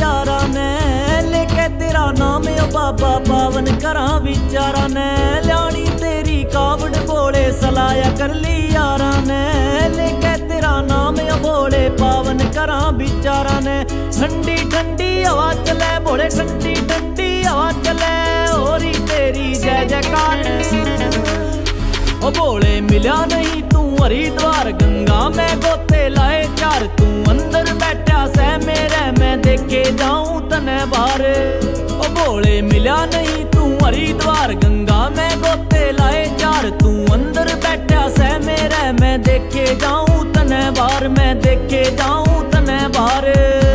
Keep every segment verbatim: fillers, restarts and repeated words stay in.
यारा ने, लेके तेरा नाम ओ बाबा पावन करा विचारा ने। ल्याणी तेरी कावड़ बोले सलाया कर ली यारा ने, लेके तेरा नाम ओ बोले पावन करा विचारा ने। ठंडी ठंडी हवा चले बोले, ठंडी ठंडी हवा चले, होरी तेरी जय जयकार। ओ बोले मिला नहीं तू हरिद्वार गंगा में गोते लाए चार, तू अंदर बैठा सै मेरे मैं देखे जाऊं तने बाहर। ओ बोले मिला नहीं तू हरिद्वार गंगा में गोते लाए चार, तू अंदर बैठा सै मेरे मैं देखे जाऊं तने बाहर, मैं देखे जाऊं तने बाहर।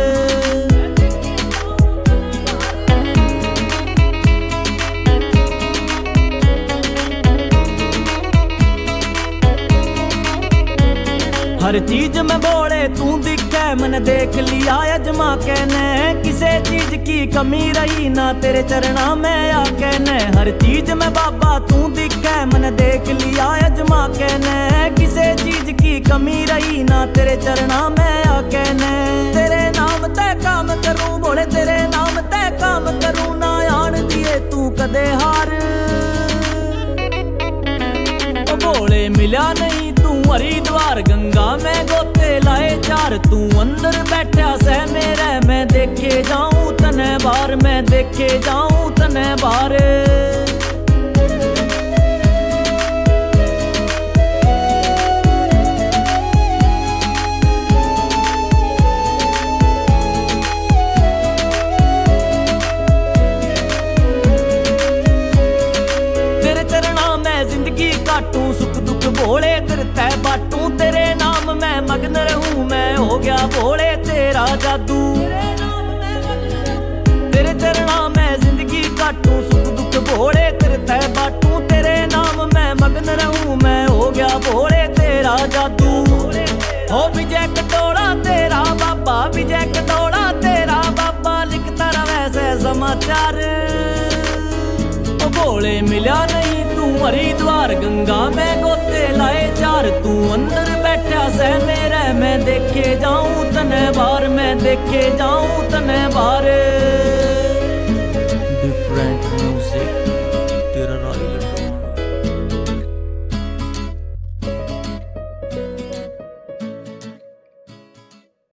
हर चीज में बोले तू दिखे मन देख लिया अजमा के ने, किसे चीज की कमी रही ना तेरे चरणा में आके ने। हर चीज में बाबा तू दिखे मन देख लिया अजमा के ने, किसे चीज की कमी रही ना तेरे चरणा में आके ने। तेरे नाम ते काम करूं बोले, तेरे नाम ते काम करूं, ना आन दिए तू कदे हार। बोले मिला नहीं तू हरिद्वार गंगा में गोते लाए चार, तू अंदर बैठा सै मेरे मैं देखे जाऊं तने बाहर, मैं देखे जाऊं तने बाहर। काटूं सुख दुख भोले करता बाटूं, तेरे नाम मैं मगन रहूं, मैं हो गया भोले तेरा जादू। तेरे चरणा में जिंदगी काटूं सुख दुख भोले करता बाटूं, तेरे नाम मैं मगन रहूं, मैं हो गया भोले तेरा जादू। हो विजय कटोरा तेरा बाबा, विजय कटोरा तेरा बाबा, लिखता रहे से समाचार। ओ बोले मिला नहीं तू हरिद्वार गंगा में गोते लाए चार, तू अंदर बैठा सै मेरे मैं देखे जाऊं तने बाहर, मैं देखे जाऊं तने बाहर।